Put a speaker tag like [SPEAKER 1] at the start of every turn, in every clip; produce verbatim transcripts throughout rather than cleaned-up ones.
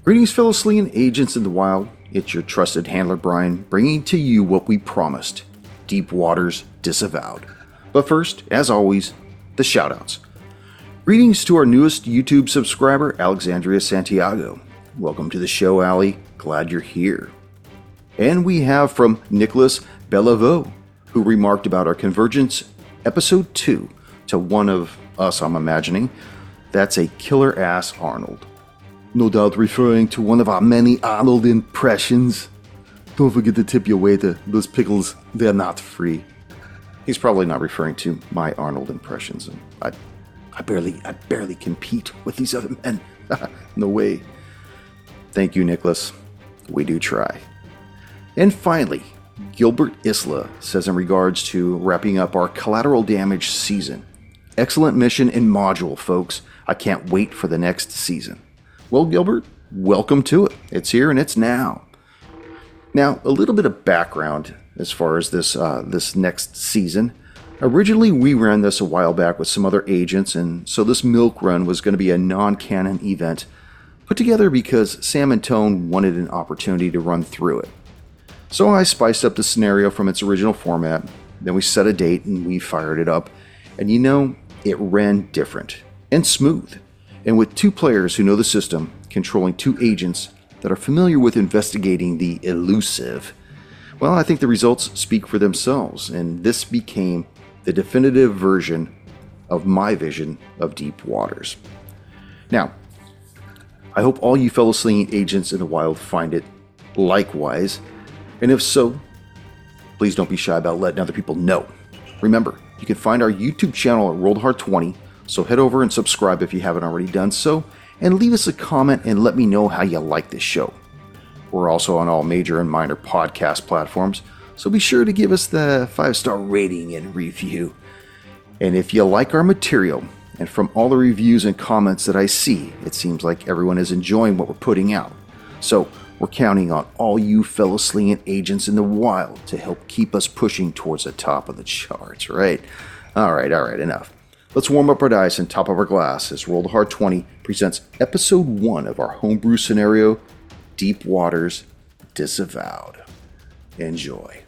[SPEAKER 1] Greetings, fellow Slian agents in the wild. It's your trusted handler, Brian, bringing to you what we promised, Deep Waters Disavowed. But first, as always, the shoutouts. Greetings to our newest YouTube subscriber, Alexandria Santiago. Welcome to the show, Ali. Glad you're here. And we have from Nicholas Bellevaux, who remarked about our Convergence Episode two to one of us, I'm imagining. That's a killer-ass Arnold. No doubt referring to one of our many Arnold impressions. Don't forget to tip your waiter. Those pickles, they're not free. He's probably not referring to my Arnold impressions. I, I barely, I barely compete with these other men. No way. Thank you, Nicholas. We do try. And finally, Gilbert Isla says in regards to wrapping up our collateral damage season. Excellent mission and module, folks. I can't wait for the next season. Well, Gilbert, welcome to it. It's here and it's now. Now, a little bit of background as far as this uh, this next season. Originally, we ran this a while back with some other agents, and so this milk run was going to be a non-canon event put together because Sam and Tone wanted an opportunity to run through it. So I spiced up the scenario from its original format, then we set a date and we fired it up, and you know, it ran different and smooth. And with two players who know the system, controlling two agents that are familiar with investigating the elusive, well, I think the results speak for themselves, and this became the definitive version of my vision of Deep Waters. Now, I hope all you fellow slinging agents in the wild find it likewise, and if so, please don't be shy about letting other people know. Remember, you can find our YouTube channel at Rolled Hard twenty, so head over and subscribe if you haven't already done so, and leave us a comment and let me know how you like this show. We're also on all major and minor podcast platforms, so be sure to give us the five-star rating and review. And if you like our material, and from all the reviews and comments that I see, it seems like everyone is enjoying what we're putting out. So we're counting on all you fellow slinging agents in the wild to help keep us pushing towards the top of the charts, right? All right, all right, enough. Let's warm up our dice and top of our glass as Rolled Hard twenty presents Episode one of our homebrew scenario, Deep Waters Disavowed. Enjoy.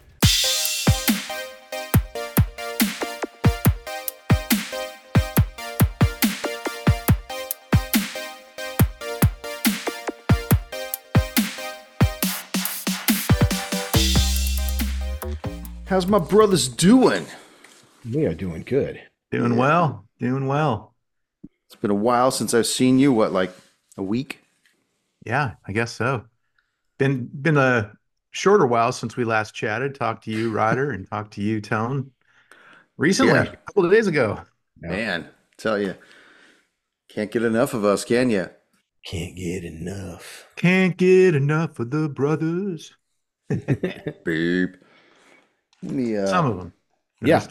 [SPEAKER 1] How's my brothers doing?
[SPEAKER 2] We are doing good.
[SPEAKER 3] Doing well. Doing well.
[SPEAKER 1] It's been a while since I've seen you. What, like a week?
[SPEAKER 3] Yeah, I guess so. Been been a shorter while since we last chatted. Talked to you, Ryder, and talked to you, Tone. Recently,
[SPEAKER 1] Yeah.
[SPEAKER 3] a couple of days ago.
[SPEAKER 1] Man, tell you, can't get enough of us, can you?
[SPEAKER 2] Can't get enough.
[SPEAKER 3] Can't get enough of the brothers.
[SPEAKER 1] Beep. Let me, uh,
[SPEAKER 3] Some of them.
[SPEAKER 2] Yeah.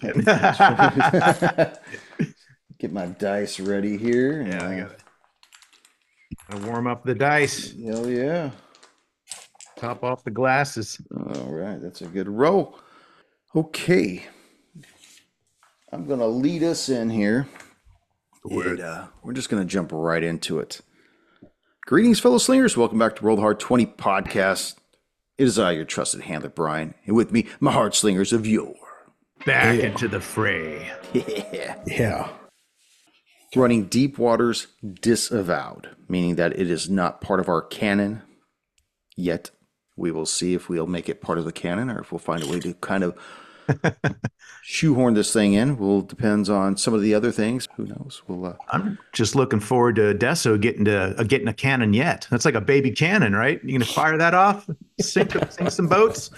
[SPEAKER 1] get my dice ready here.
[SPEAKER 3] Yeah, I
[SPEAKER 1] Uh,
[SPEAKER 3] got it. Gotta warm up the dice.
[SPEAKER 1] Hell yeah.
[SPEAKER 3] Top off the glasses.
[SPEAKER 1] All right, that's a good roll. Okay. I'm going to lead us in here. And, uh, we're just going to jump right into it. Greetings, fellow slingers. Welcome back to Rolled Hard twenty podcast. It is I, your trusted handler, Brian, and with me, my hard slingers of yore.
[SPEAKER 3] Back
[SPEAKER 2] Yeah.
[SPEAKER 3] into the fray.
[SPEAKER 1] Yeah.
[SPEAKER 2] Yeah.
[SPEAKER 1] Running Deep Waters Disavowed, meaning that it is not part of our canon yet. We will see if we'll make it part of the canon or if we'll find a way to kind of shoehorn this thing in. Well, depends on some of the other things. Who knows? We'll. Uh,
[SPEAKER 3] I'm just looking forward to Deso getting to uh, getting a cannon yet. That's like a baby cannon, right? You gonna fire that off? Sink, sink some boats?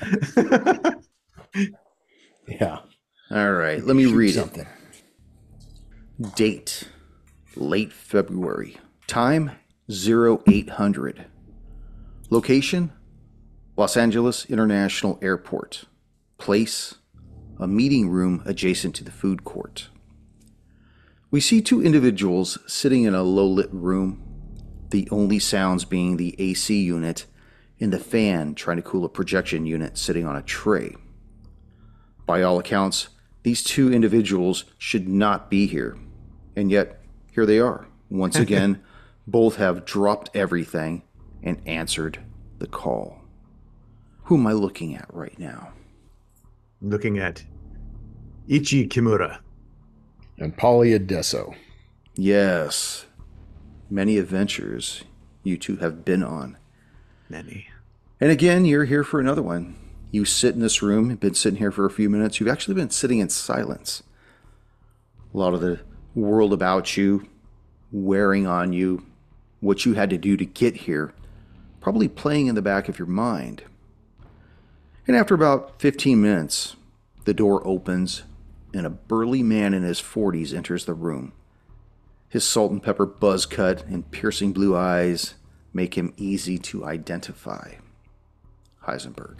[SPEAKER 2] Yeah.
[SPEAKER 1] all right, let me
[SPEAKER 2] Shoot
[SPEAKER 1] read
[SPEAKER 2] something.
[SPEAKER 1] it. Date: late February. Time: zero eight hundred. Location: Los Angeles International Airport. Place: a meeting room adjacent to the food court. We see two individuals sitting in a low-lit room, the only sounds being the A C unit and the fan trying to cool a projection unit sitting on a tray. By all accounts, these two individuals should not be here, and yet here they are. Once again, both have dropped everything and answered the call. Who am I looking at right now?
[SPEAKER 3] Looking at Ichi Kimura.
[SPEAKER 2] And Polly Adesso.
[SPEAKER 1] Yes. Many adventures you two have been on.
[SPEAKER 3] Many.
[SPEAKER 1] And again, you're here for another one. You sit in this room, been sitting here for a few minutes. You've actually been sitting in silence. A lot of the world about you, wearing on you, what you had to do to get here, probably playing in the back of your mind. And after about fifteen minutes, the door opens and a burly man in his forties enters the room. His salt and pepper buzz cut and piercing blue eyes make him easy to identify. Heisenberg.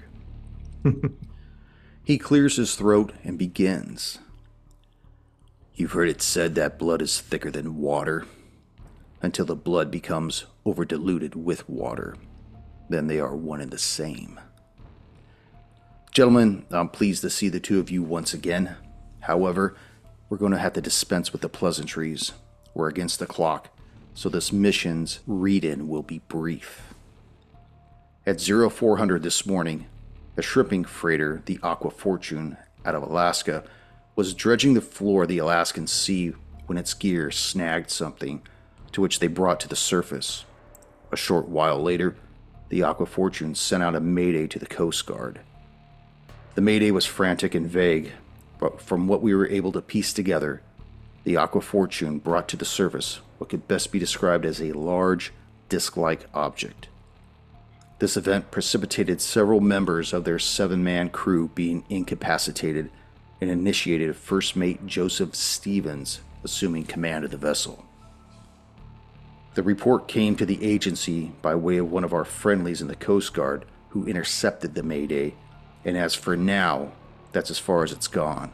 [SPEAKER 1] He clears his throat and begins. You've heard it said that blood is thicker than water, until the blood becomes over-diluted with water. Then they are one and the same. Gentlemen, I'm pleased to see the two of you once again. However, we're going to have to dispense with the pleasantries. We're against the clock, so this mission's read-in will be brief. At four hundred this morning, a shrimping freighter, the Aqua Fortune, out of Alaska, was dredging the floor of the Alaskan Sea when its gear snagged something, to which they brought to the surface. A short while later, the Aqua Fortune sent out a mayday to the Coast Guard. The mayday was frantic and vague, but from what we were able to piece together, the Aqua Fortune brought to the surface what could best be described as a large, disc-like object. This event precipitated several members of their seven-man crew being incapacitated and initiated First Mate Joseph Stevens assuming command of the vessel. The report came to the agency by way of one of our friendlies in the Coast Guard who intercepted the mayday, and as for now, that's as far as it's gone.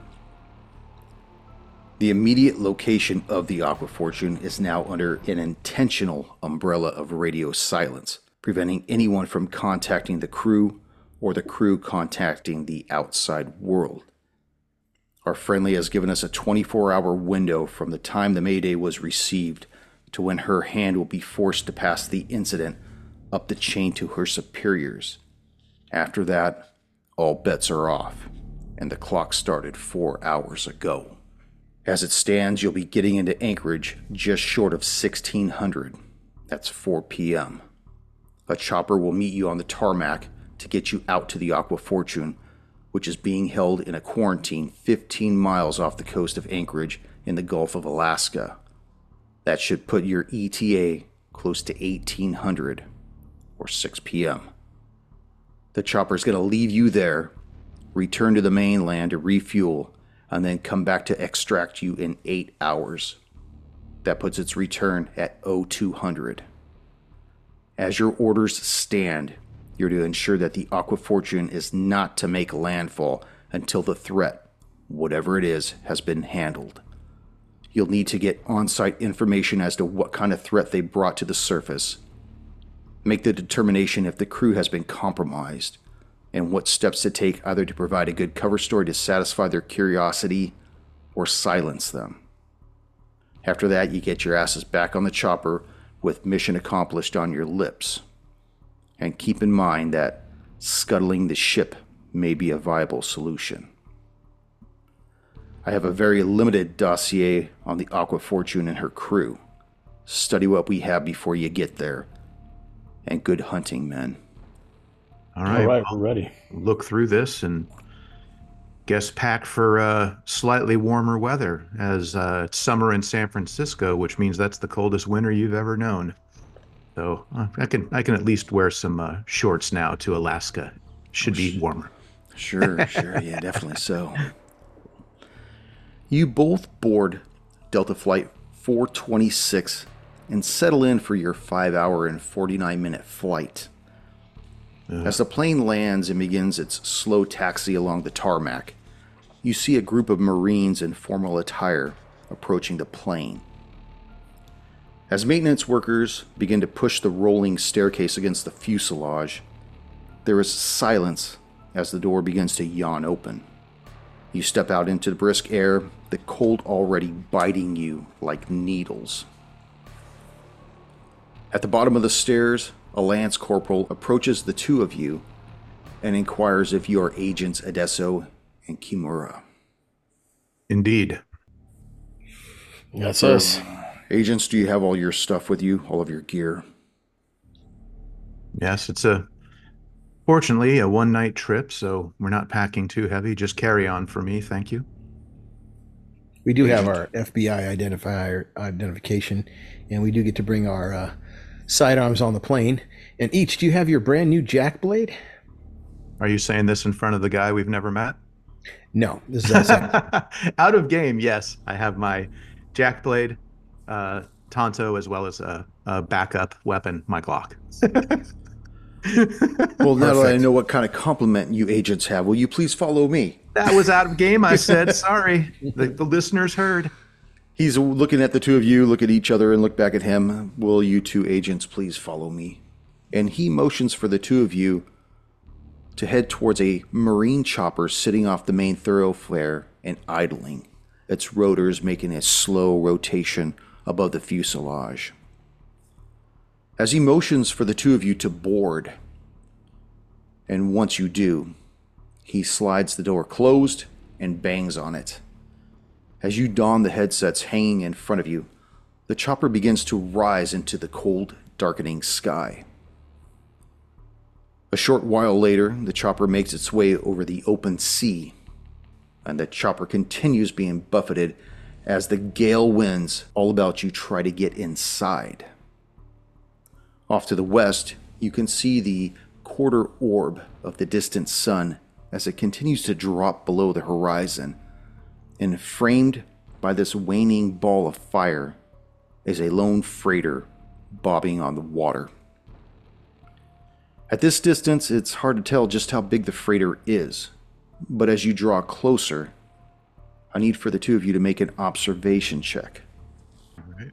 [SPEAKER 1] The immediate location of the Aqua Fortune is now under an intentional umbrella of radio silence, preventing anyone from contacting the crew or the crew contacting the outside world. Our friendly has given us a twenty-four hour window from the time the mayday was received to when her hand will be forced to pass the incident up the chain to her superiors. After that, all bets are off, and the clock started four hours ago. As it stands, you'll be getting into Anchorage just short of sixteen hundred. That's four p.m. A chopper will meet you on the tarmac to get you out to the Aqua Fortune, which is being held in a quarantine fifteen miles off the coast of Anchorage in the Gulf of Alaska. That should put your E T A close to eighteen hundred, or six p.m. The chopper is going to leave you there, return to the mainland to refuel, and then come back to extract you in eight hours. That puts its return at oh two hundred. As your orders stand, you're to ensure that the Aqua Fortune is not to make landfall until the threat, whatever it is, has been handled. You'll need to get on-site information as to what kind of threat they brought to the surface. Make the determination if the crew has been compromised, and what steps to take either to provide a good cover story to satisfy their curiosity or silence them. After that, you get your asses back on the chopper with mission accomplished on your lips. And keep in mind that scuttling the ship may be a viable solution. I have a very limited dossier on the Aqua Fortune and her crew. Study what we have before you get there. And good hunting, men.
[SPEAKER 3] All right,
[SPEAKER 2] All right,
[SPEAKER 3] well,
[SPEAKER 2] we're ready.
[SPEAKER 3] look through this and guess pack for uh, slightly warmer weather, as uh, it's summer in San Francisco, which means that's the coldest winter you've ever known. So uh, I can I can at least wear some uh, shorts now to Alaska. Should be warmer.
[SPEAKER 1] Sure, sure, yeah, definitely so. You both board Delta Flight four twenty-six and settle in for your five hour and forty-nine minute flight. Uh. As the plane lands and begins its slow taxi along the tarmac, you see a group of Marines in formal attire approaching the plane. As maintenance workers begin to push the rolling staircase against the fuselage, there is silence as the door begins to yawn open. You step out into the brisk air, the cold already biting you like needles. At the bottom of the stairs, a lance corporal approaches the two of you and inquires if you are agents Adesso and Kimura.
[SPEAKER 3] Indeed.
[SPEAKER 2] That's us.
[SPEAKER 1] Agents, do you have all your stuff with you, all of your gear?
[SPEAKER 3] Yes, it's a fortunately a one-night trip, so we're not packing too heavy. Just carry on for me, thank you.
[SPEAKER 2] We do have our F B I identifier identification, and we do get to bring our uh, sidearms on the plane. And each, do you have your brand new jack blade?
[SPEAKER 3] Are you saying this in front of the guy we've never met?
[SPEAKER 2] No, this is outside.
[SPEAKER 3] Out of game, yes. I have my jack blade, uh, Tonto, as well as a, a backup weapon, my Glock.
[SPEAKER 1] Well, now that I know what kind of compliment you agents have, will you please follow me?
[SPEAKER 3] That was out of game, I said. Sorry. The, the listeners heard.
[SPEAKER 1] He's looking at the two of you, look at each other, and look back at him. Will you two agents please follow me? And he motions for the two of you to head towards a marine chopper sitting off the main thoroughfare and idling, its rotors making a slow rotation above the fuselage. As he motions for the two of you to board, and once you do, he slides the door closed and bangs on it. As you don the headsets hanging in front of you, the chopper begins to rise into the cold, darkening sky. A short while later, the chopper makes its way over the open sea, and the chopper continues being buffeted as the gale winds all about you try to get inside. Off to the west, you can see the quarter orb of the distant sun as it continues to drop below the horizon, and framed by this waning ball of fire is a lone freighter bobbing on the water. At this distance, it's hard to tell just how big the freighter is, but as you draw closer, I need for the two of you to make an observation check.
[SPEAKER 3] All right.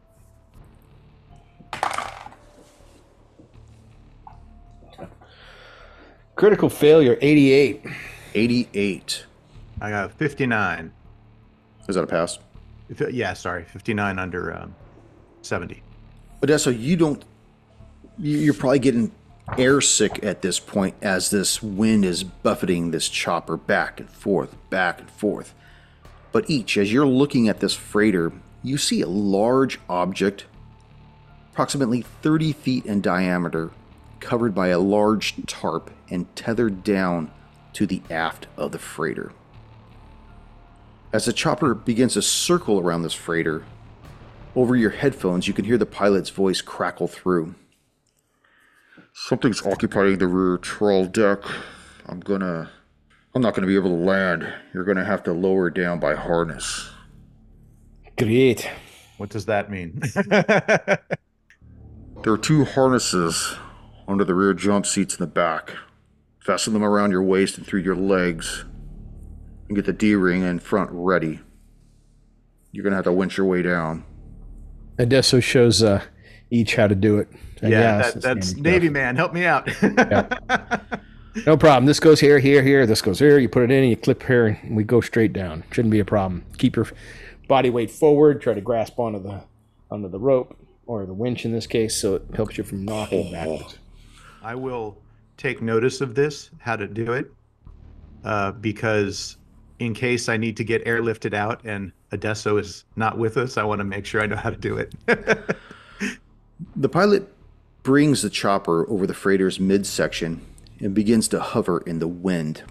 [SPEAKER 2] Critical failure, eighty-eight.
[SPEAKER 1] eighty-eight.
[SPEAKER 3] I got fifty-nine.
[SPEAKER 1] Is that a pass?
[SPEAKER 3] If- Yeah, sorry. fifty-nine under um, seventy.
[SPEAKER 1] Odessa, you don't... you- You're probably getting airsick at this point as this wind is buffeting this chopper back and forth, back and forth. But each, as you're looking at this freighter, you see a large object, approximately thirty feet in diameter, covered by a large tarp and tethered down to the aft of the freighter. As the chopper begins to circle around this freighter, over your headphones you can hear the pilot's voice crackle through. Something's occupying the rear trawl deck. I'm gonna... I'm not gonna be able to land. You're gonna have to lower down by harness.
[SPEAKER 2] Great.
[SPEAKER 3] What does that mean?
[SPEAKER 1] There are two harnesses under the rear jump seats in the back. Fasten them around your waist and through your legs, and get the D-ring in front ready. You're gonna have to winch your way down.
[SPEAKER 2] Adesso shows uh, each how to do it.
[SPEAKER 3] yeah,
[SPEAKER 2] Yeah,
[SPEAKER 3] that, that's Navy man. Help me out.
[SPEAKER 2] Yeah. No problem. This goes here, here, here. This goes here. You put it in, and you clip here, and we go straight down. Shouldn't be a problem. Keep your body weight forward. Try to grasp onto the onto the rope or the winch in this case, so it helps you from knocking backwards.
[SPEAKER 3] I will take notice of this, how to do it, uh, because in case I need to get airlifted out and Adesso is not with us, I want to make sure I know how to do it.
[SPEAKER 1] The pilot brings the chopper over the freighter's midsection and begins to hover in the wind.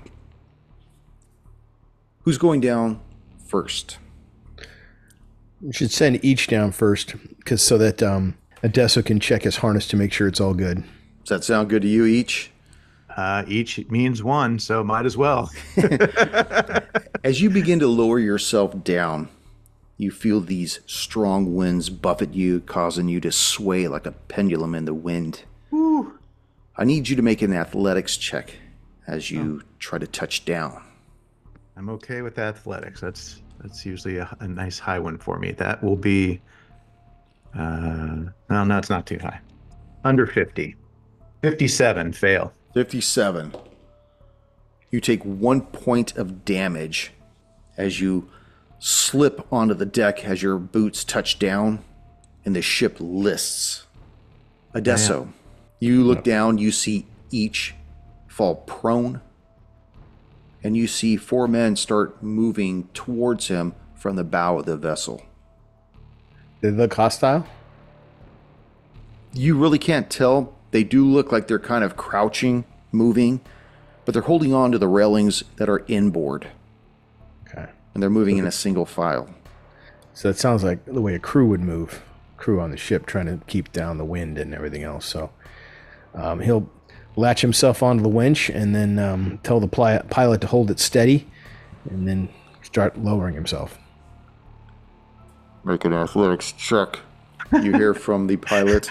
[SPEAKER 1] Who's going down first?
[SPEAKER 2] You should send each down first, because so that um, Adesso can check his harness to make sure it's all good.
[SPEAKER 1] Does that sound good to you, each?
[SPEAKER 3] Uh, each means one, so might as well.
[SPEAKER 1] As you begin to lower yourself down, you feel these strong winds buffet you, causing you to sway like a pendulum in the wind.
[SPEAKER 3] Woo.
[SPEAKER 1] I need you to make an athletics check as you oh. try to touch down.
[SPEAKER 3] I'm okay with athletics. That's that's usually a, a nice high one for me. That will be, uh, no, no, it's not too high. Under fifty. fifty-seven, fail.
[SPEAKER 1] fifty-seven. You take one point of damage as you slip onto the deck as your boots touch down and the ship lists. Adesso, You look down, you see each fall prone, and you see four men start moving towards him from the bow of the vessel.
[SPEAKER 2] They look hostile?
[SPEAKER 1] You really can't tell. They do look like they're kind of crouching, moving, but they're holding on to the railings that are inboard.
[SPEAKER 2] Okay.
[SPEAKER 1] And they're moving in a single file.
[SPEAKER 2] So it sounds like the way a crew would move. Crew on the ship trying to keep down the wind and everything else. So um, he'll latch himself onto the winch and then um, tell the pli- pilot to hold it steady and then start lowering himself.
[SPEAKER 1] Make an athletics check. You hear from the pilot.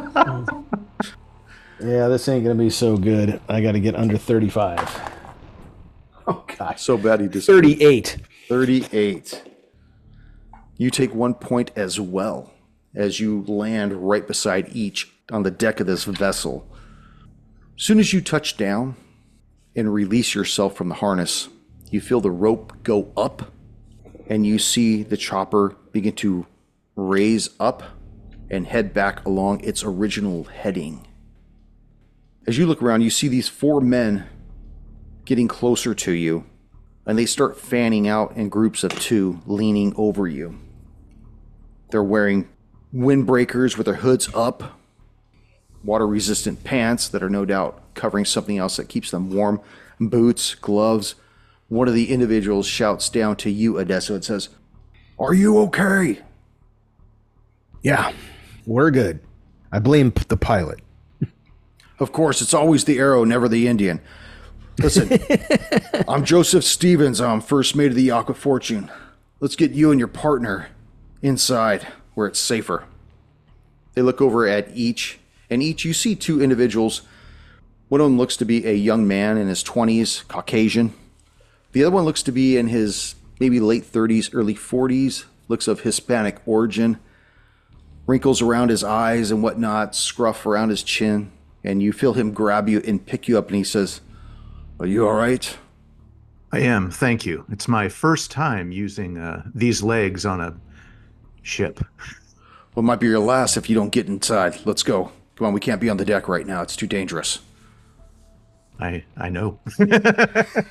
[SPEAKER 2] Yeah, this ain't going to be so good. I got to get under thirty-five. Oh, gosh.
[SPEAKER 1] So bad he just...
[SPEAKER 2] thirty-eight.
[SPEAKER 1] thirty-eight. You take one point as well as you land right beside each on the deck of this vessel. As soon as you touch down and release yourself from the harness, you feel the rope go up and you see the chopper begin to raise up and head back along its original heading. As you look around, you see these four men getting closer to you, and they start fanning out in groups of two, leaning over you. They're wearing windbreakers with their hoods up, water-resistant pants that are no doubt covering something else that keeps them warm, boots, gloves. One of the individuals shouts down to you, Adesso, and says, "Are you okay?"
[SPEAKER 2] Yeah, we're good. I blame p- the pilot.
[SPEAKER 1] Of course, it's always the arrow, never the Indian. Listen, I'm Joseph Stevens. I'm first mate of the Aqua Fortune. Let's get you and your partner inside where it's safer. They look over at each, and each you see two individuals. One of them looks to be a young man in his twenties, Caucasian. The other one looks to be in his maybe late thirties, early forties, looks of Hispanic origin. Wrinkles around his eyes and whatnot, scruff around his chin. And you feel him grab you and pick you up, and he says, "Are you all right?"
[SPEAKER 3] I am, thank you. It's my first time using uh, these legs on a ship.
[SPEAKER 1] Well, it might be your last if you don't get inside. Let's go. Come on, we can't be on the deck right now. It's too dangerous.
[SPEAKER 3] I I know.
[SPEAKER 1] The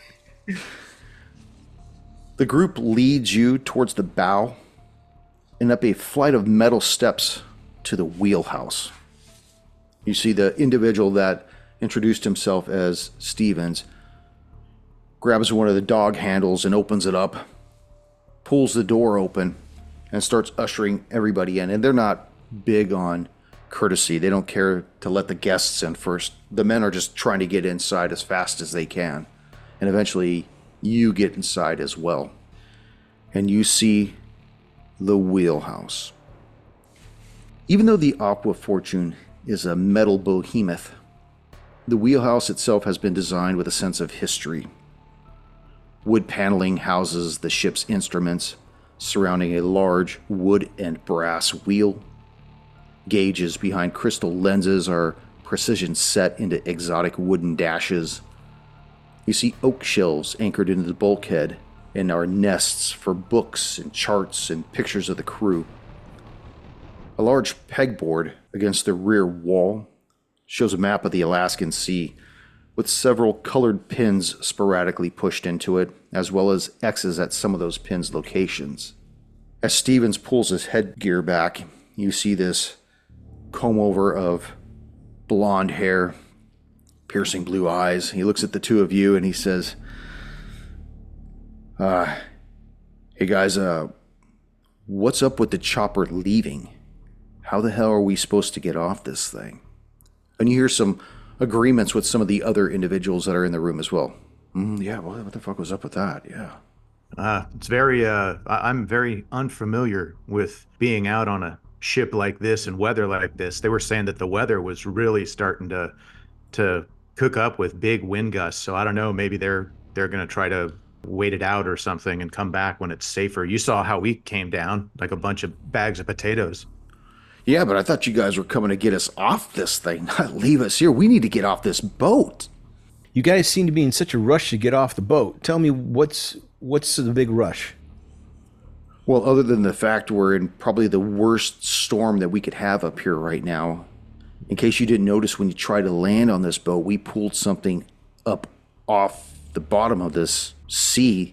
[SPEAKER 1] group leads you towards the bow and up a flight of metal steps to the wheelhouse. You see the individual that introduced himself as Stevens grabs one of the dog handles and opens it up, pulls the door open, and starts ushering everybody in. And they're not big on courtesy. They don't care to let the guests in first. The men are just trying to get inside as fast as they can. And eventually you get inside as well. And you see the wheelhouse. Even though the Aqua Fortune is a metal behemoth, the wheelhouse itself has been designed with a sense of history. Wood paneling houses the ship's instruments, surrounding a large wood and brass wheel. Gauges behind crystal lenses are precision set into exotic wooden dashes. You see oak shelves anchored into the bulkhead and are nests for books and charts and pictures of the crew. A large pegboard against the rear wall shows a map of the Alaskan Sea with several colored pins sporadically pushed into it, as well as X's at some of those pins' locations. As Stevens pulls his headgear back, you see this comb over of blonde hair, piercing blue eyes. He looks at the two of you and he says, uh, hey guys, uh, what's up with the chopper leaving? How the hell are we supposed to get off this thing? And you hear some agreements with some of the other individuals that are in the room as well. Mm, yeah, what, what the fuck was up with that? Yeah.
[SPEAKER 3] Uh, it's very, uh, I- I'm very unfamiliar with being out on a ship like this and weather like this. They were saying that the weather was really starting to, to cook up with big wind gusts. So I don't know, maybe they're, they're going to try to wait it out or something and come back when it's safer. You saw how we came down, like a bunch of bags of potatoes.
[SPEAKER 1] Yeah, but I thought you guys were coming to get us off this thing, not leave us here. We need to get off this boat.
[SPEAKER 2] You guys seem to be in such a rush to get off the boat. Tell me, what's what's the big rush?
[SPEAKER 1] Well, other than the fact we're in probably the worst storm that we could have up here right now, In case you didn't notice, when you tried to land on this boat, we pulled something up off the bottom of this sea.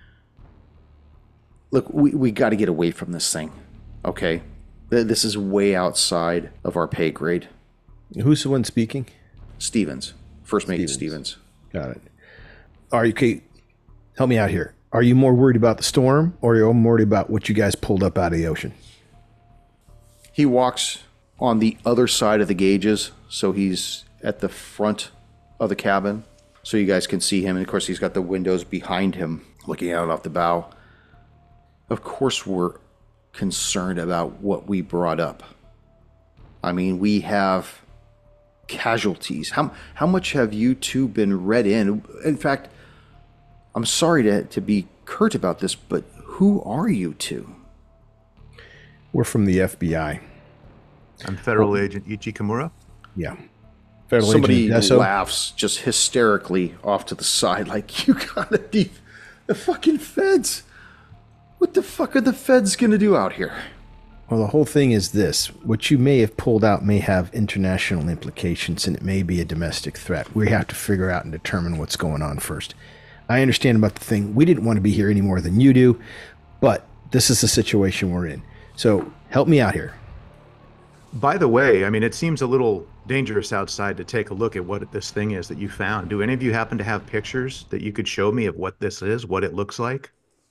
[SPEAKER 1] Look, we, we got to get away from this thing, okay? This is way outside of our pay grade.
[SPEAKER 2] Who's the one speaking?
[SPEAKER 1] Stevens. First mate
[SPEAKER 2] Stevens.
[SPEAKER 1] Stevens.
[SPEAKER 2] Got it. Are you, okay, help me out here. Are you more worried about the storm, or are you more worried about what you guys pulled up out of the ocean?
[SPEAKER 1] He walks on the other side of the gauges, so he's at the front of the cabin, so you guys can see him. And of course, he's got the windows behind him, looking out off the bow. Of course, we're concerned about what we brought up. I mean, we have casualties. How how much have you two been read in? In fact, I'm sorry to, to be curt about this, but who are you two?
[SPEAKER 2] We're from the F B I.
[SPEAKER 3] I'm Federal Agent Ichi Kimura.
[SPEAKER 2] Yeah. Federal
[SPEAKER 1] Somebody
[SPEAKER 2] Agent Deso.
[SPEAKER 1] laughs just hysterically off to the side, like, you gotta be the fucking feds. What the fuck are the feds gonna do out here?
[SPEAKER 2] Well, the whole thing is this. What you may have pulled out may have international implications, and it may be a domestic threat. We have to figure out and determine what's going on first. I understand about the thing. We didn't want to be here any more than you do, but this is the situation we're in. So help me out here.
[SPEAKER 3] By the way, I mean, it seems a little dangerous outside to take a look at what this thing is that you found. Do any of you happen to have pictures that you could show me of what this is, what it looks like?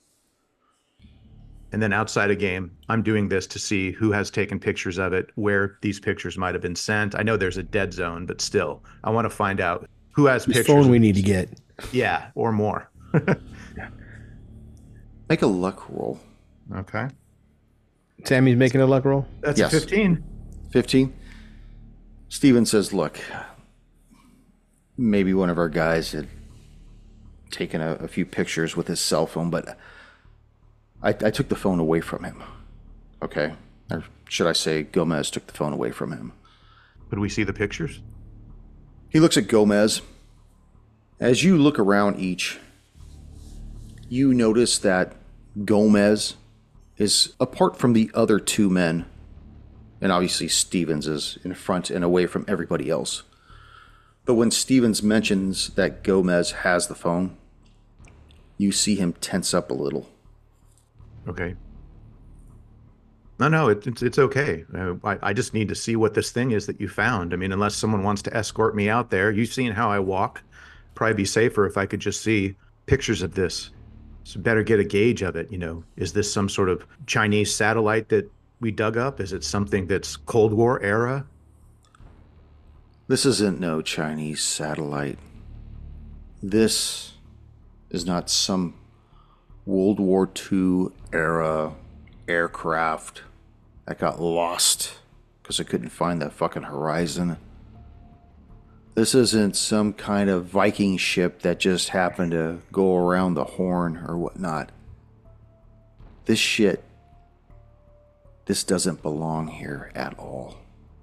[SPEAKER 3] And then outside a game, I'm doing this to see who has taken pictures of it, where these pictures might have been sent. I know there's a dead zone, but still, I want to find out who has
[SPEAKER 2] Whose
[SPEAKER 3] pictures.
[SPEAKER 2] phone we need to get.
[SPEAKER 3] Yeah, or more.
[SPEAKER 1] Make a luck roll.
[SPEAKER 3] Okay.
[SPEAKER 2] Sammy's making a luck roll?
[SPEAKER 3] That's
[SPEAKER 1] Yes.
[SPEAKER 3] a fifteen.
[SPEAKER 1] fifteen? Steven says, look, maybe one of our guys had taken a, a few pictures with his cell phone, but I, I took the phone away from him. Okay? Or should I say Gomez took the phone away from him.
[SPEAKER 3] Could we see the pictures?
[SPEAKER 1] He looks at Gomez. As you look around each, you notice that Gomez is apart from the other two men, and obviously Stevens is in front and away from everybody else. But when Stevens mentions that Gomez has the phone, you see him tense up a little.
[SPEAKER 3] Okay. No, no, it, it's it's okay. Uh, I, I just need to see what this thing is that you found. I mean, unless someone wants to escort me out there. You've seen how I walk. Probably be safer if I could just see pictures of this. So better get a gauge of it, you know. Is this some sort of Chinese satellite that we dug up? Is it something that's Cold War era?
[SPEAKER 1] This isn't no Chinese satellite. This is not some World War Two era aircraft that got lost because I couldn't find that fucking horizon. This isn't some kind of Viking ship that just happened to go around the Horn or whatnot. This shit, this doesn't belong here at all.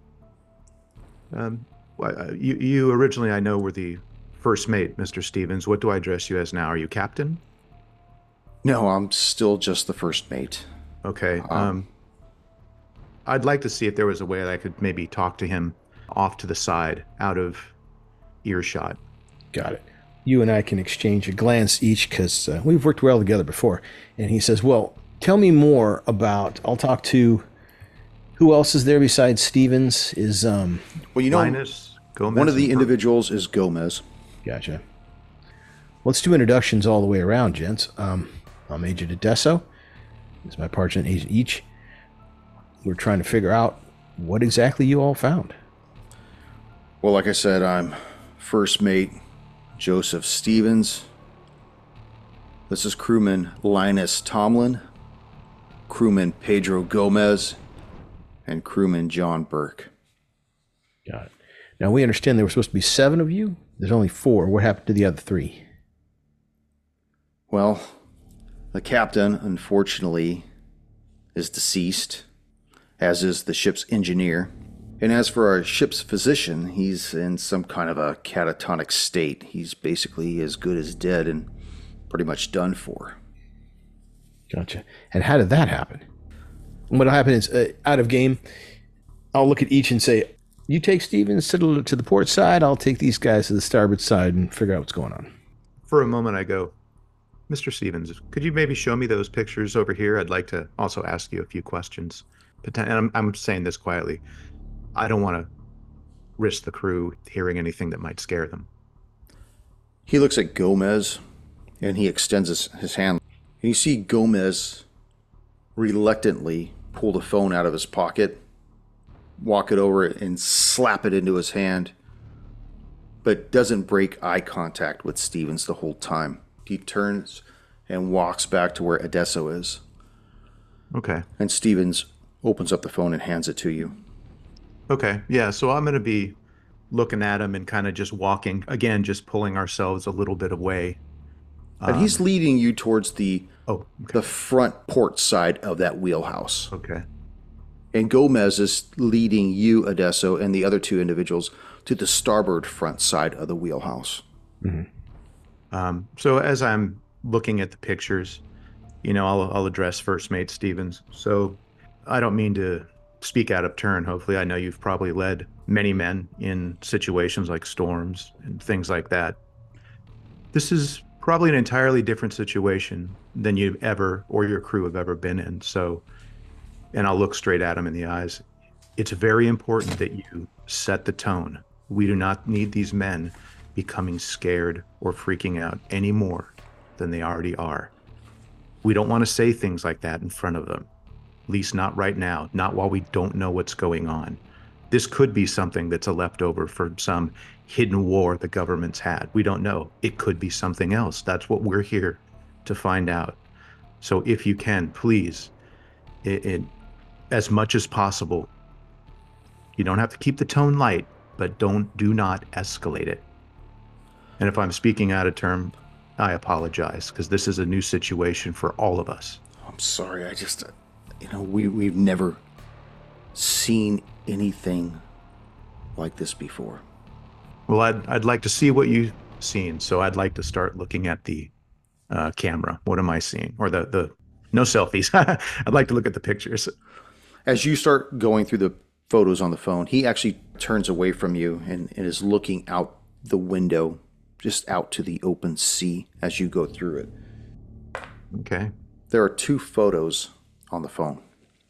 [SPEAKER 3] Um, well, uh, you, you originally, I know, were the first mate, Mister Stevens. What do I address you as now? Are you captain?
[SPEAKER 1] No, I'm still just the first mate.
[SPEAKER 3] Okay.
[SPEAKER 1] Um,
[SPEAKER 3] Um, I'd like to see if there was a way that I could maybe talk to him off to the side, out of earshot.
[SPEAKER 2] Got it. You and I can exchange a glance each because uh, we've worked well together before. And he says, well, tell me more about, I'll talk to, who else is there besides Stevens? Is, um,
[SPEAKER 1] Well, you know,
[SPEAKER 3] Linus, Gomez,
[SPEAKER 1] one of the
[SPEAKER 3] and-
[SPEAKER 1] individuals is Gomez.
[SPEAKER 2] gotcha. Let's do introductions all the way around, gents. Um, I'm Agent Adesso. This is my partner, Agent Each. We're trying to figure out what exactly you all found.
[SPEAKER 1] Well, like I said, I'm first mate Joseph Stevens. This is crewman Linus Tomlin, crewman Pedro Gomez, and crewman John Burke.
[SPEAKER 2] Got it. Now, we understand there were supposed to be seven of you. There's only four. What happened to the other three?
[SPEAKER 1] Well, the captain, unfortunately, is deceased, as is the ship's engineer. And as for our ship's physician, he's in some kind of a catatonic state. He's basically as good as dead and pretty much done for.
[SPEAKER 2] Gotcha. And how did that happen? What'll happen is, uh, out of game, I'll look at each and say, You take Stevens to the, to the port side. I'll take these guys to the starboard side and figure out what's going on.
[SPEAKER 3] For a moment, I go, Mister Stevens, could you maybe show me those pictures over here? I'd like to also ask you a few questions. And I'm, I'm saying this quietly. I don't want to risk the crew hearing anything that might scare them.
[SPEAKER 1] He looks at Gomez, and he extends his, his hand. And you see Gomez reluctantly pull the phone out of his pocket, walk it over and slap it into his hand, but doesn't break eye contact with Stevens the whole time. He turns and walks back to where Adesso is.
[SPEAKER 3] Okay.
[SPEAKER 1] And Stevens opens up the phone and hands it to you.
[SPEAKER 3] Okay. Yeah. So I'm going to be looking at him and kind of just walking, again, just pulling ourselves a little bit away.
[SPEAKER 1] And um, he's leading you towards the
[SPEAKER 3] oh, okay.
[SPEAKER 1] the front port side of that wheelhouse.
[SPEAKER 3] Okay.
[SPEAKER 1] And Gomez is leading you, Adesso, and the other two individuals to the starboard front side of the wheelhouse.
[SPEAKER 3] Mm-hmm. Um, so as I'm looking at the pictures, you know, I'll, I'll address First Mate Stevens. So I don't mean to speak out of turn. Hopefully, I know you've probably led many men in situations like storms and things like that. This is probably an entirely different situation than you've ever, or your crew have ever been in. So, and I'll look straight at him in the eyes. It's very important that you set the tone. We do not need these men becoming scared or freaking out any more than they already are. We don't want to say things like that in front of them, at least not right now, not while we don't know what's going on. This could be something that's a leftover from some hidden war the government's had. We don't know. It could be something else. That's what we're here to find out. So if you can, please, it, it, as much as possible, you don't have to keep the tone light, but don't, do not escalate it. And if I'm speaking out of term, I apologize, because this is a new situation for all of us.
[SPEAKER 1] I'm sorry. I just, you know, we, we've never seen anything like this before.
[SPEAKER 3] Well, I'd, I'd like to see what you've seen. So I'd like to start looking at the uh, camera. What am I seeing? Or the, the no selfies. I'd like to look at the pictures.
[SPEAKER 1] As you start going through the photos on the phone, he actually turns away from you and, and is looking out the window, just out to the open sea as you go through it.
[SPEAKER 3] Okay.
[SPEAKER 1] There are two photos on the phone.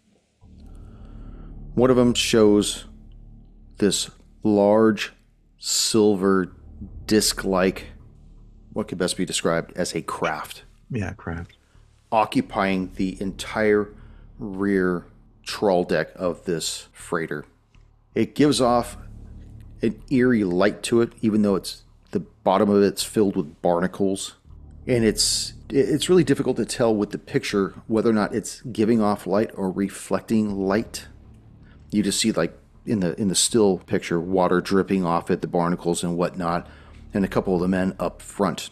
[SPEAKER 1] One of them shows this large silver disc-like, what could best be described as a craft.
[SPEAKER 3] Yeah, craft.
[SPEAKER 1] Occupying the entire rear trawl deck of this freighter. It gives off an eerie light to it, even though it's the bottom of it's filled with barnacles. And it's it's really difficult to tell with the picture whether or not it's giving off light or reflecting light. You just see, like, in the in the still picture, water dripping off it, the barnacles and whatnot, and a couple of the men up front.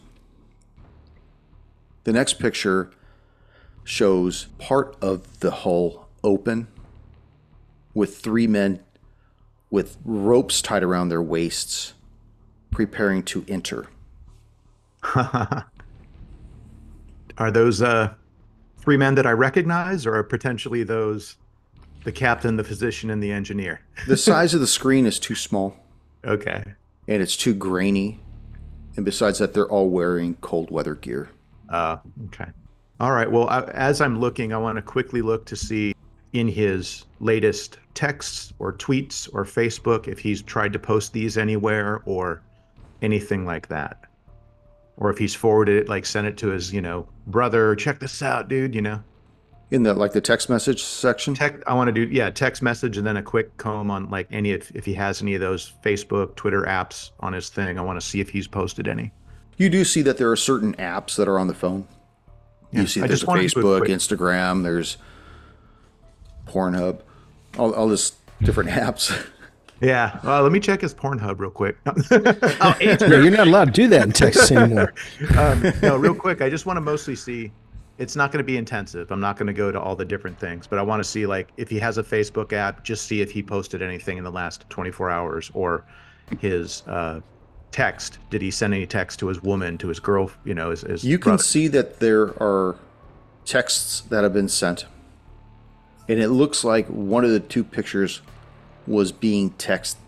[SPEAKER 1] The next picture shows part of the hull open with three men with ropes tied around their waists, preparing to enter.
[SPEAKER 3] Are those uh, three men that I recognize, or are potentially those the captain, the physician, and the engineer?
[SPEAKER 1] The size of the screen is too small.
[SPEAKER 3] Okay.
[SPEAKER 1] And it's too grainy. And besides that, they're all wearing cold weather gear.
[SPEAKER 3] Uh, okay. All right. Well, I, as I'm looking, I want to quickly look to see in his latest texts or tweets or Facebook if he's tried to post these anywhere or anything like that. Or if he's forwarded it, like sent it to his, you know, brother, check this out, dude, you know.
[SPEAKER 1] In the, like, the text message section?
[SPEAKER 3] Tech, I want to do, yeah, text message and then a quick comb on, like, any, if, if he has any of those Facebook, Twitter apps on his thing. I want to see if he's posted any.
[SPEAKER 1] You do see that there are certain apps that are on the phone.
[SPEAKER 3] Yeah,
[SPEAKER 1] you see
[SPEAKER 3] I
[SPEAKER 1] there's
[SPEAKER 3] just
[SPEAKER 1] a
[SPEAKER 3] wanted to do a
[SPEAKER 1] Facebook,
[SPEAKER 3] quick-
[SPEAKER 1] Instagram, there's Pornhub, all, all this different apps.
[SPEAKER 3] Yeah. Well, let me check his Pornhub real quick. oh,
[SPEAKER 2] Yeah, you're not allowed to do that in Texas anymore.
[SPEAKER 3] um, no, real quick. I just want to mostly see. It's not going to be intensive. I'm not going to go to all the different things, but I want to see, like, if he has a Facebook app, just see if he posted anything in the last twenty-four hours, or his uh, text. Did he send any text to his woman, to his girl? You know, his, his
[SPEAKER 1] You can
[SPEAKER 3] brother?
[SPEAKER 1] see that there are texts that have been sent, and it looks like one of the two pictures was being text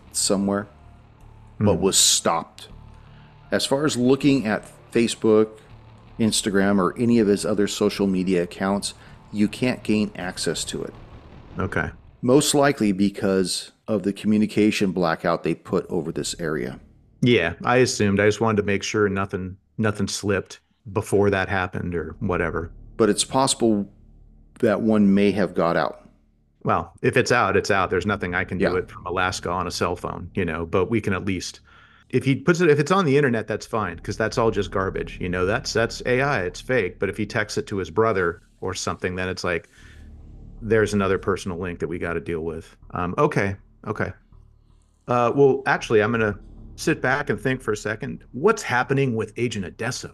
[SPEAKER 1] somewhere, but was stopped. As far as looking at Facebook, Instagram, or any of his other social media accounts, you can't gain access to it.
[SPEAKER 3] Okay.
[SPEAKER 1] Most likely because of the communication blackout they put over this area.
[SPEAKER 3] Yeah, I assumed. I just wanted to make sure nothing nothing slipped before that happened or whatever.
[SPEAKER 1] But it's possible that one may have got out.
[SPEAKER 3] Well, if it's out, it's out. There's nothing I can do
[SPEAKER 1] Yeah.
[SPEAKER 3] it from Alaska on a cell phone, you know, but we can at least, if he puts it, if it's on the internet, that's fine, because that's all just garbage. You know, that's that's A I, it's fake. But if he texts it to his brother or something, then it's like, there's another personal link that we got to deal with. Um, okay, okay. Uh, well, actually, I'm going to sit back and think for a second. What's happening with Agent Adesso?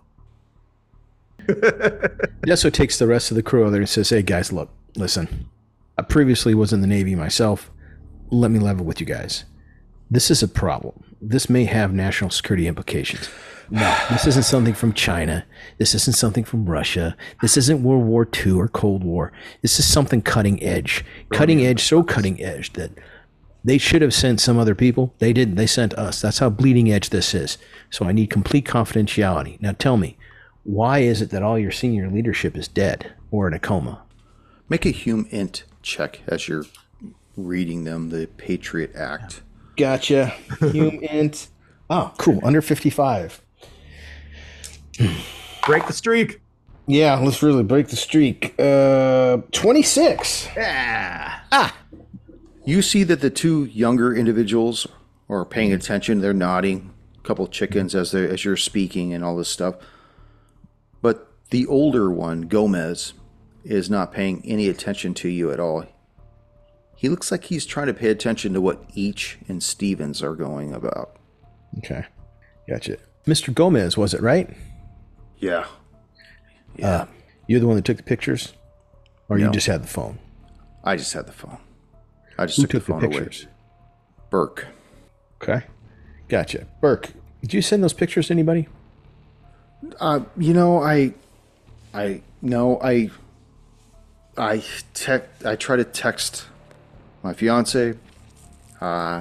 [SPEAKER 2] Adesso takes the rest of the crew over there and says, hey, guys, look, listen. I previously was in the Navy myself. Let me level with you guys. This is a problem. This may have national security implications. No, this isn't something from China. This isn't something from Russia. This isn't World War Two or Cold War. This is something cutting edge. Cutting edge, so cutting edge that they should have sent some other people. They didn't. They sent us. That's how bleeding edge this is. So I need complete confidentiality. Now tell me, why is it that all your senior leadership is dead or in a coma?
[SPEAKER 1] Make a Hume Int check as you're reading them, the Patriot Act.
[SPEAKER 2] Gotcha. Hume Int. Oh, cool. Under fifty-five.
[SPEAKER 3] Break the streak.
[SPEAKER 2] Yeah, let's really break the streak. Uh, twenty-six.
[SPEAKER 3] Yeah.
[SPEAKER 2] Ah.
[SPEAKER 1] You see that the two younger individuals are paying attention. They're nodding. A couple chickens as they as you're speaking and all this stuff. But the older one, Gomez, is not paying any attention to you at all. He looks like he's trying to pay attention to what Each and Stevens are going about.
[SPEAKER 2] Okay. Gotcha. Mister Gomez, was it right?
[SPEAKER 1] Yeah. Yeah.
[SPEAKER 2] Uh, you're the one that took the pictures? Or
[SPEAKER 1] No.
[SPEAKER 2] you just had the phone?
[SPEAKER 1] I just had the phone. I just
[SPEAKER 2] Who
[SPEAKER 1] took,
[SPEAKER 2] took
[SPEAKER 1] the
[SPEAKER 2] the
[SPEAKER 1] phone
[SPEAKER 2] pictures?
[SPEAKER 1] away. Burke.
[SPEAKER 2] Okay. Gotcha. Burke, did you send those pictures to anybody?
[SPEAKER 1] Uh, you know, I, I no, I, I tech, I try to text my fiance, uh,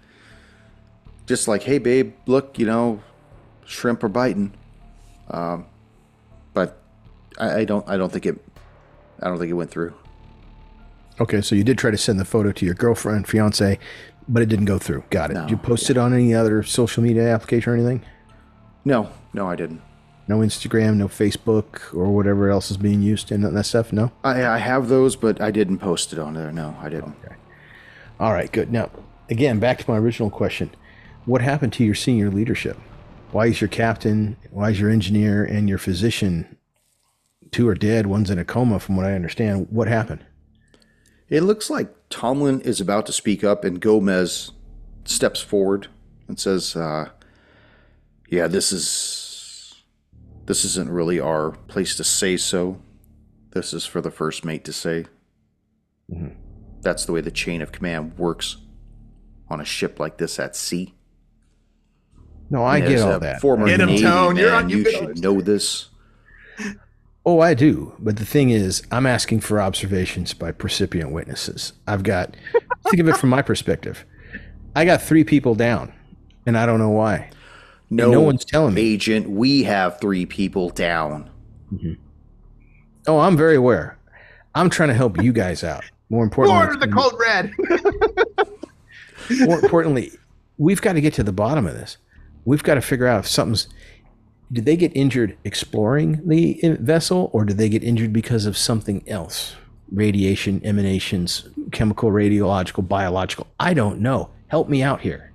[SPEAKER 1] just like, hey babe, look, you know, shrimp are biting, um, but I, I don't, I don't think it, I don't think it went through.
[SPEAKER 2] Okay, so you did try to send the photo to your girlfriend, fiance, but it didn't go through. Got it.
[SPEAKER 1] No,
[SPEAKER 2] Did you post it on any other social media application or anything?
[SPEAKER 1] No, no, I didn't.
[SPEAKER 2] No Instagram, no Facebook, or whatever else is being used in that stuff? No?
[SPEAKER 1] I, I have those, but I didn't post it on there. No, I didn't.
[SPEAKER 2] Okay. All right, good. Now, again, back to my original question. What happened to your senior leadership? Why is your captain, why is your engineer, and your physician, two are dead, one's in a coma from what I understand. What happened?
[SPEAKER 1] It looks like Tomlin is about to speak up, and Gomez steps forward and says, uh, yeah, this is, this isn't really our place to say so. This is for the first mate to say.
[SPEAKER 2] Mm-hmm.
[SPEAKER 1] That's the way the chain of command works on a ship like this at sea.
[SPEAKER 2] No, I
[SPEAKER 1] And
[SPEAKER 2] get
[SPEAKER 1] as
[SPEAKER 2] all
[SPEAKER 1] a
[SPEAKER 2] that.
[SPEAKER 1] Former
[SPEAKER 3] Get him,
[SPEAKER 1] Navy
[SPEAKER 3] Tone. You're
[SPEAKER 1] man,
[SPEAKER 3] on- you
[SPEAKER 1] you
[SPEAKER 3] can
[SPEAKER 1] should
[SPEAKER 3] understand.
[SPEAKER 1] know this.
[SPEAKER 2] Oh, I do. But the thing is, I'm asking for observations by precipient witnesses. I've got, think of it from my perspective. I got three people down, and I don't know why.
[SPEAKER 1] No,
[SPEAKER 2] no one's telling me.
[SPEAKER 1] Agent, we have three people down.
[SPEAKER 2] Oh, I'm very aware. I'm trying to help you guys out. More importantly,
[SPEAKER 3] Order the cold red.
[SPEAKER 2] more importantly, we've got to get to the bottom of this. We've got to figure out if something's. Did they get injured exploring the vessel, or did they get injured because of something else? Radiation, emanations, chemical, radiological, biological. I don't know. Help me out here.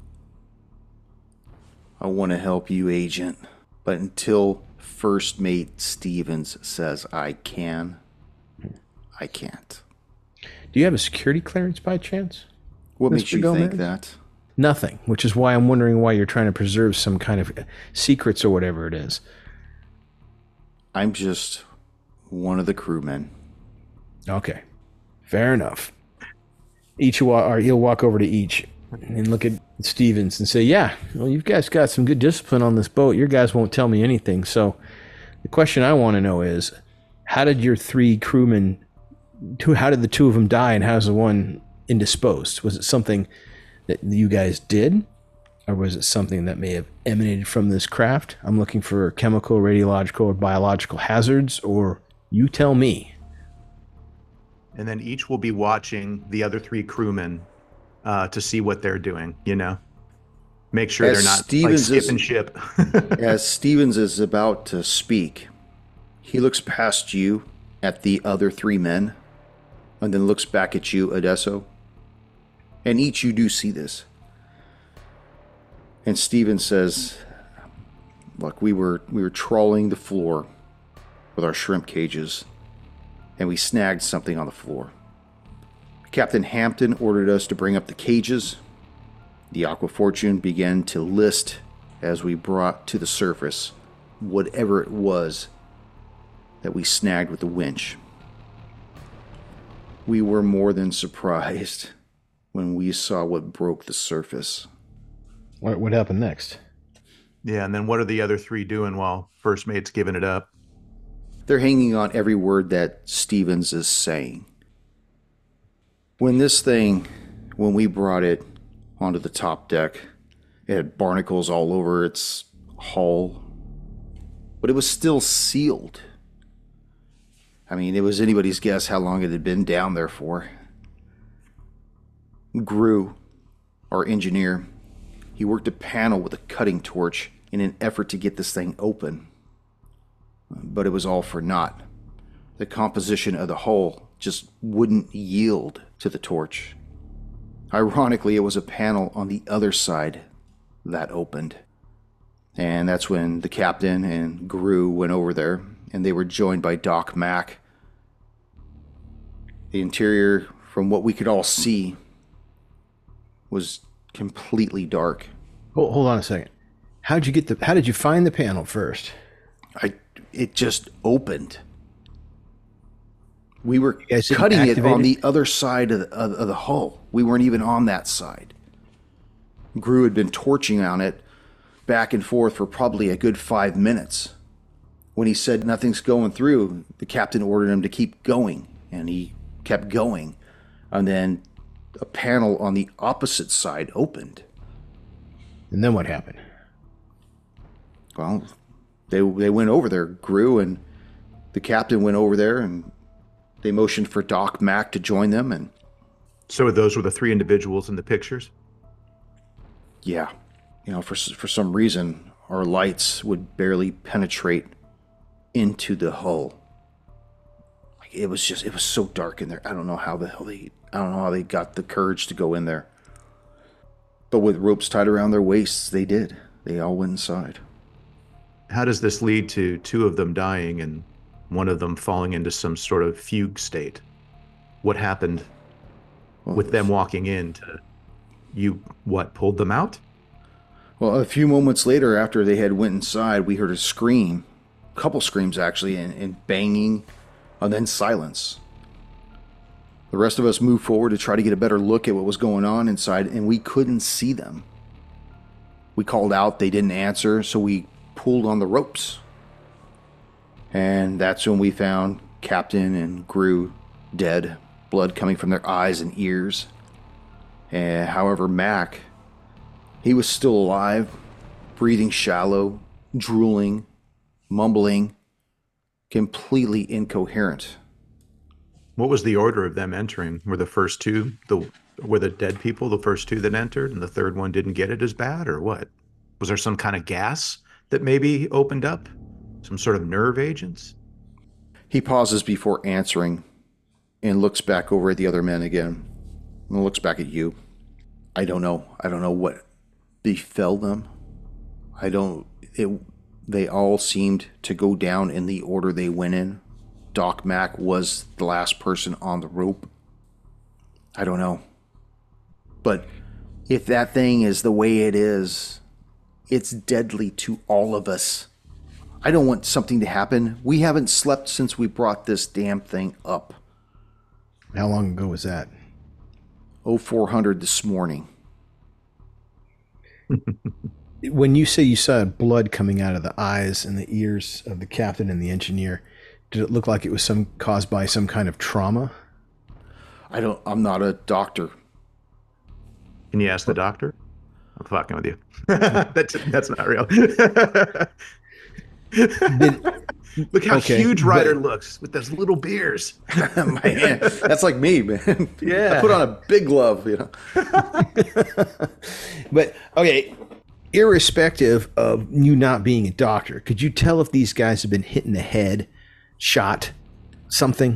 [SPEAKER 1] I want to help you, Agent, but until First Mate Stevens says I can, I can't.
[SPEAKER 2] Do you have a security clearance by chance?
[SPEAKER 1] What
[SPEAKER 2] Mister
[SPEAKER 1] makes you
[SPEAKER 2] Gomez?
[SPEAKER 1] think that?
[SPEAKER 2] Nothing, which is why I'm wondering why you're trying to preserve some kind of secrets or whatever it is.
[SPEAKER 1] I'm just one of the crewmen.
[SPEAKER 2] Okay, fair enough. Each will, or he'll walk over to each and look at Stevens and say, yeah, well, you guys got some good discipline on this boat. Your guys won't tell me anything. So the question I want to know is, how did your three crewmen, two, how did the two of them die, and how's the one indisposed? Was it something that you guys did? Or was it something that may have emanated from this craft? I'm looking for chemical, radiological, or biological hazards, or you tell me.
[SPEAKER 3] And then each will be watching the other three crewmen uh, to see what they're doing, you know? Make sure
[SPEAKER 1] As
[SPEAKER 3] they're not
[SPEAKER 1] Stevens
[SPEAKER 3] like
[SPEAKER 1] is-
[SPEAKER 3] skipping ship.
[SPEAKER 1] As Stevens is about to speak, he looks past you at the other three men, and then looks back at you, Adesso. And each you do see this. And Stevens says, look, we were we were trawling the floor with our shrimp cages, and we snagged something on the floor. Captain Hampton ordered us to bring up the cages. The Aqua Fortune began to list as we brought to the surface whatever it was that we snagged with the winch. We were more than surprised when we saw what broke the surface.
[SPEAKER 2] What, what happened next?
[SPEAKER 3] Yeah, and then what are the other three doing while First Mate's giving it up?
[SPEAKER 1] They're hanging on every word that Stevens is saying. When this thing, when we brought it onto the top deck, it had barnacles all over its hull, but it was still sealed. I mean, it was anybody's guess how long it had been down there for. Gru, our engineer, he worked a panel with a cutting torch in an effort to get this thing open. But it was all for naught. The composition of the hull just wouldn't yield to the torch. Ironically, it was a panel on the other side that opened. And that's when the captain and Gru went over there, and they were joined by Doc Mack. The interior, from what we could all see, was completely dark.
[SPEAKER 2] Hold, hold on a second. How'd you get the? How did you find the panel first?
[SPEAKER 1] I, it just opened. We were
[SPEAKER 2] guys didn't
[SPEAKER 1] cutting it
[SPEAKER 2] activate
[SPEAKER 1] on
[SPEAKER 2] it?
[SPEAKER 1] the other side of the, of, of the hull. We weren't even on that side. Gru had been torching on it back and forth for probably a good five minutes. When he said nothing's going through, the captain ordered him to keep going, and he kept going. And then a panel on the opposite side opened.
[SPEAKER 2] And then what happened?
[SPEAKER 1] Well, they they went over there, Gru and the captain went over there, and they motioned for Doc Mack to join them, and
[SPEAKER 3] So those were the three individuals in the pictures?
[SPEAKER 1] yeah, you know, for for some reason, our lights would barely penetrate into the hull. Like, it was just, it was so dark in there. I don't know how the hell they, I don't know how they got the courage to go in there. But with ropes tied around their waists, they did. They all went inside.
[SPEAKER 3] How does this lead to two of them dying and one of them falling into some sort of fugue state? What happened
[SPEAKER 1] Well,
[SPEAKER 3] with them walking in to you, what, pulled them out?
[SPEAKER 1] Well, a few moments later, after they had went inside, we heard a scream, a couple screams actually, and, and banging, and then silence. The rest of us moved forward to try to get a better look at what was going on inside, and we couldn't see them. We called out, they didn't answer, so we pulled on the ropes. And that's when we found Captain and Gru dead, blood coming from their eyes and ears. And however, Mac, he was still alive, breathing shallow, drooling, mumbling, completely incoherent.
[SPEAKER 3] What was the order of them entering? Were the first two, the were the dead people the first two that entered, and the third one didn't get it as bad, or what? Was there some kind of gas that maybe opened up? Some sort of nerve agents?
[SPEAKER 1] He pauses before answering and looks back over at the other men again and looks back at you. I don't know. I don't know what befell them. I don't... It, they all seemed to go down in the order they went in. Doc Mack was the last person on the rope. I don't know. But if that thing is the way it is, it's deadly to all of us. I don't want something to happen. We haven't slept since we brought this damn thing up.
[SPEAKER 2] How long ago was that?
[SPEAKER 1] oh four hundred this morning.
[SPEAKER 2] When you say you saw blood coming out of the eyes and the ears of the captain and the engineer, did it look like it was some caused by some kind of trauma?
[SPEAKER 1] I don't, I'm not a doctor.
[SPEAKER 3] Can you ask the doctor? I'm fucking with you. that's that's not real.
[SPEAKER 2] Did,
[SPEAKER 3] Look how
[SPEAKER 2] okay,
[SPEAKER 3] huge Ryder
[SPEAKER 2] but-
[SPEAKER 3] looks with those little beers.
[SPEAKER 1] Man, that's like me, man.
[SPEAKER 3] Yeah.
[SPEAKER 1] I put on a big glove, you know.
[SPEAKER 2] But okay, irrespective of you not being a doctor, could you tell if these guys have been hit in the head, shot, something?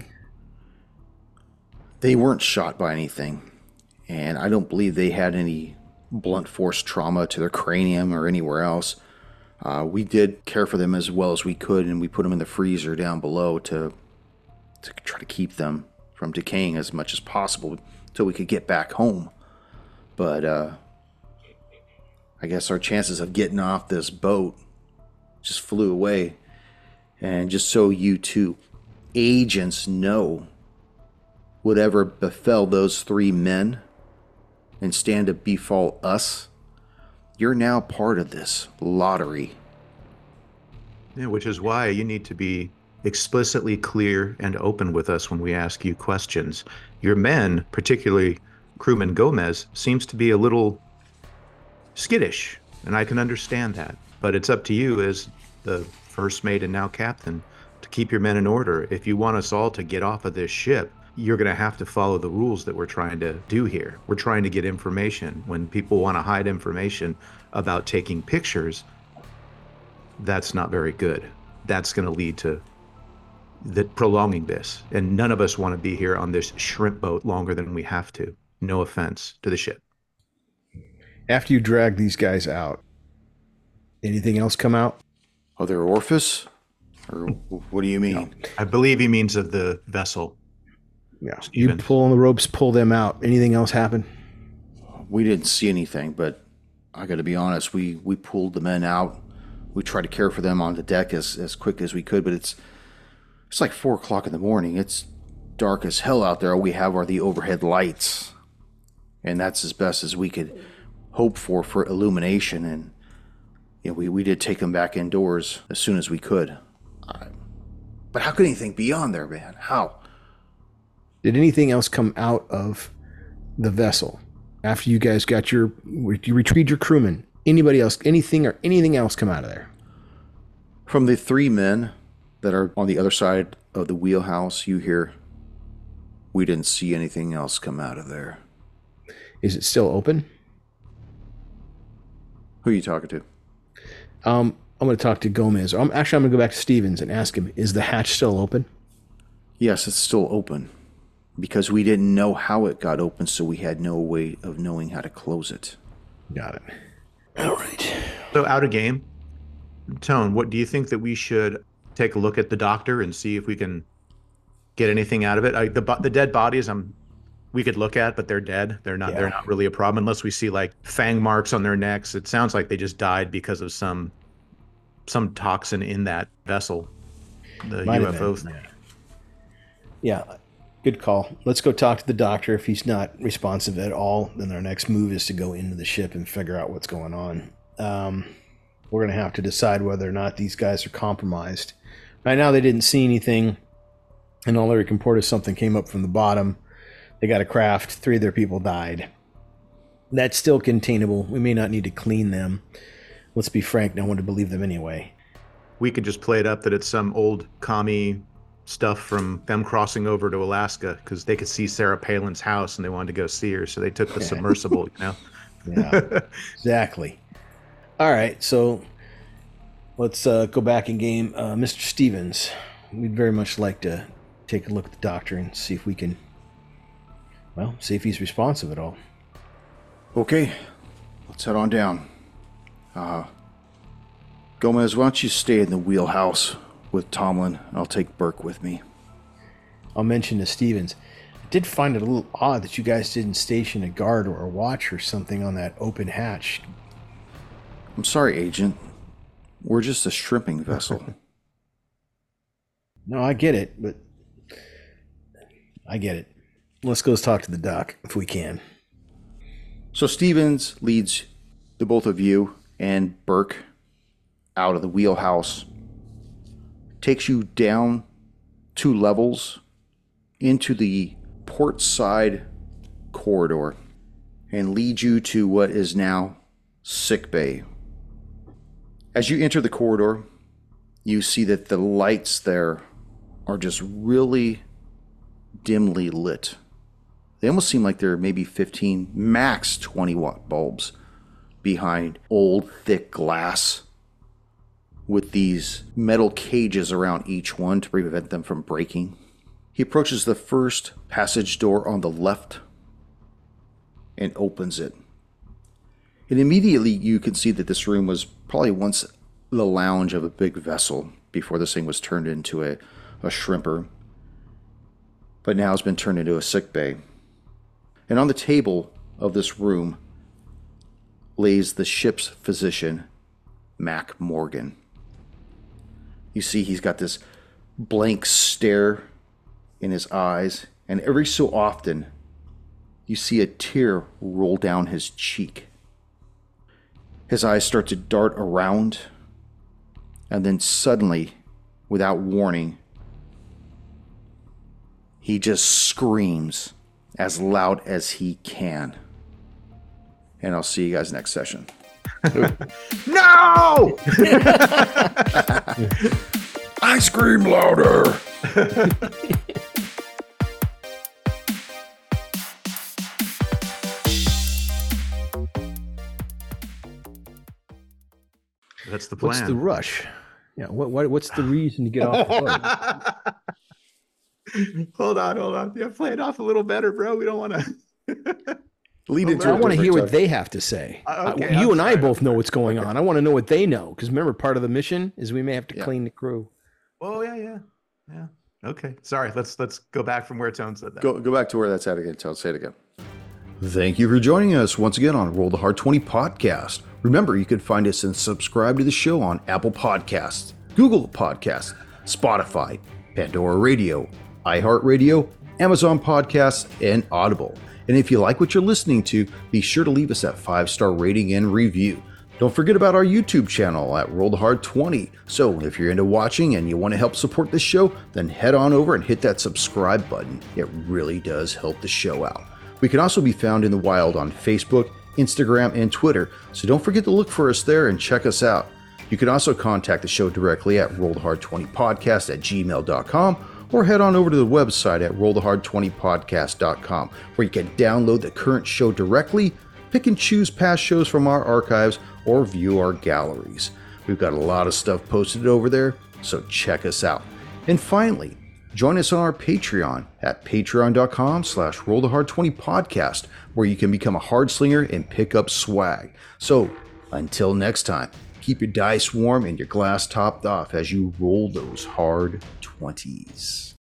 [SPEAKER 1] They weren't shot by anything, and I don't believe they had any blunt force trauma to their cranium or anywhere else. Uh, we did care for them as well as we could, and we put them in the freezer down below to to try to keep them from decaying as much as possible until we could get back home. But uh, I guess our chances of getting off this boat just flew away. And just so you two agents know, whatever befell those three men and stand to befall us, you're now part of this lottery.
[SPEAKER 3] Yeah, which is why you need to be explicitly clear and open with us when we ask you questions. Your men, particularly crewman Gomez, seems to be a little skittish, and I can understand that. But it's up to you as the first mate and now captain to keep your men in order. If you want us all to get off of this ship, you're going to have to follow the rules that we're trying to do here. We're trying to get information. When people want to hide information about taking pictures, that's not very good. That's going to lead to the prolonging this. And none of us want to be here on this shrimp boat longer than we have to. No offense to the ship.
[SPEAKER 2] After you drag these guys out, anything else come out?
[SPEAKER 1] Other orifice? Or what do you mean?
[SPEAKER 3] I believe he means of the vessel.
[SPEAKER 2] Yeah.
[SPEAKER 3] Steven.
[SPEAKER 2] You pull on the ropes, pull them out. Anything else happen?
[SPEAKER 1] We didn't see anything, but I got to be honest. We we pulled the men out. We tried to care for them on the deck as, as quick as we could, but it's it's like four o'clock in the morning. It's dark as hell out there. All we have are the overhead lights, and that's as best as we could hope for for illumination. And you know, we we did take them back indoors as soon as we could. I, but how could anything be on there, man? How?
[SPEAKER 2] Did anything else come out of the vessel after you guys got your, you retrieved your crewmen? Anybody else, anything or anything else come out of there?
[SPEAKER 1] From the three men that are on the other side of the wheelhouse, you hear, we didn't see anything else come out of there.
[SPEAKER 2] Is it still open?
[SPEAKER 1] Who are you talking to?
[SPEAKER 2] Um, I'm going to talk to Gomez. I'm actually, I'm going to go back to Stevens and ask him, is the hatch still open?
[SPEAKER 1] Yes, it's still open. Because we didn't know how it got open, so we had no way of knowing how to close it.
[SPEAKER 2] Got it. All right.
[SPEAKER 3] So out of game, Tone, what do you think that we should take a look at the doctor and see if we can get anything out of it? I, the the dead bodies, I'm we could look at, but they're dead. They're not.
[SPEAKER 2] Yeah.
[SPEAKER 3] They're not really a problem unless we see like fang marks on their necks. It sounds like they just died because of some some toxin in that vessel, the
[SPEAKER 2] Might
[SPEAKER 3] U
[SPEAKER 2] have
[SPEAKER 3] F O
[SPEAKER 2] been,
[SPEAKER 3] thing.
[SPEAKER 2] Yeah. Yeah. Good call. Let's go talk to the doctor. If he's not responsive at all, then our next move is to go into the ship and figure out what's going on. Um, we're going to have to decide whether or not these guys are compromised. Right now, they didn't see anything, and all they can report is something came up from the bottom. They got a craft. Three of their people died. That's still containable. We may not need to clean them. Let's be frank, no one would believe them anyway.
[SPEAKER 3] We could just play it up that it's some old commie stuff from them crossing over to Alaska because they could see Sarah Palin's house and they wanted to go see her, so they took the submersible, you know?
[SPEAKER 2] Yeah, exactly. All right, so let's uh, go back in game. Uh, Mister Stevens, we'd very much like to take a look at the doctor and see if we can, well, see if he's responsive at all.
[SPEAKER 1] Okay, let's head on down. Uh, Gomez, why don't you stay in the wheelhouse with Tomlin? I'll take Burke with me.
[SPEAKER 2] I'll mention to Stevens, I did find it a little odd that you guys didn't station a guard or a watch or something on that open hatch.
[SPEAKER 1] I'm sorry, Agent. We're just a shrimping vessel.
[SPEAKER 2] No, I get it, but I get it. Let's go talk to the doc if we can.
[SPEAKER 1] So Stevens leads the both of you and Burke out of the wheelhouse, takes you down two levels into the port side corridor. and lead you to what is now sick bay. As you enter the corridor, you see that the lights there are just really dimly lit. They almost seem like they're maybe fifteen, max twenty watt bulbs behind old thick glass with these metal cages around each one to prevent them from breaking. He approaches the first passage door on the left and opens it. And immediately you can see that this room was probably once the lounge of a big vessel before this thing was turned into a, a shrimper. But now it's been turned into a sick bay. And on the table of this room lays the ship's physician, Mac Morgan. You see he's got this blank stare in his eyes, and every so often you see a tear roll down his cheek. His eyes start to dart around, and then suddenly, without warning, he just screams as loud as he can. And I'll see you guys next session.
[SPEAKER 3] No!
[SPEAKER 1] I scream louder!
[SPEAKER 3] That's the plan.
[SPEAKER 2] What's the rush? Yeah, what, what what's the reason to get off the boat?
[SPEAKER 3] Hold on, hold on. Yeah, play it off a little better, bro. We don't want to
[SPEAKER 1] lead into.
[SPEAKER 2] I want to hear what
[SPEAKER 1] talk.
[SPEAKER 2] they have to say.
[SPEAKER 3] Uh, okay,
[SPEAKER 2] you
[SPEAKER 3] I'm
[SPEAKER 2] and I
[SPEAKER 3] sorry.
[SPEAKER 2] both know what's going on. I want to know what they know, because remember, part of the mission is we may have to
[SPEAKER 1] Yeah.
[SPEAKER 2] clean the crew.
[SPEAKER 3] Oh yeah, yeah, yeah. Okay, sorry. Let's let's go back from where Tone said that.
[SPEAKER 1] Go go back to where that's at again. Tell say it again. Thank you for joining us once again on Roll the Hard twenty podcast. Remember, you can find us and subscribe to the show on Apple Podcasts, Google Podcasts, Spotify, Pandora Radio, iHeartRadio, Amazon Podcasts, and Audible. And if you like what you're listening to, be sure to leave us that five-star rating and review. Don't forget about our YouTube channel at Roll the Hard twenty. So if you're into watching and you want to help support the show, then head on over and hit that subscribe button. It really does help the show out. We can also be found in the wild on Facebook, Instagram, and Twitter, so don't forget to look for us there and check us out. You can also contact the show directly at roll the hard twenty podcast at gmail dot com or head on over to the website at roll the hard twenty podcast dot com, where you can download the current show directly, pick and choose past shows from our archives, or view our galleries. We've got a lot of stuff posted over there, so check us out. And finally, join us on our Patreon at patreon dot com slash roll the hard twenty podcast, where you can become a hard slinger and pick up swag. So until next time, keep your dice warm and your glass topped off as you roll those hard twenties.